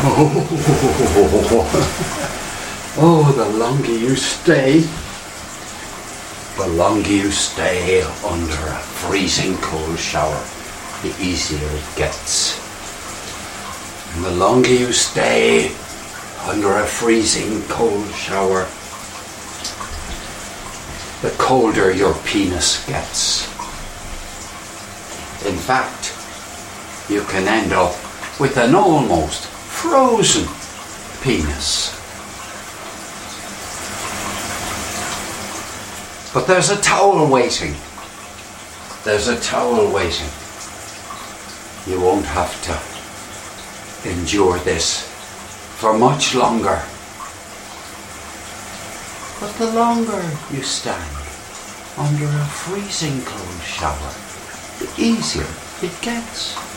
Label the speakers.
Speaker 1: Oh, the longer you stay, under a freezing cold shower, the easier it gets. And the longer you stay under a freezing cold shower, the colder your penis gets. In fact, you can end up with an almost frozen penis. But there's a towel waiting. You won't have to endure this for much longer. But the longer you stand under a freezing cold shower, the easier it gets.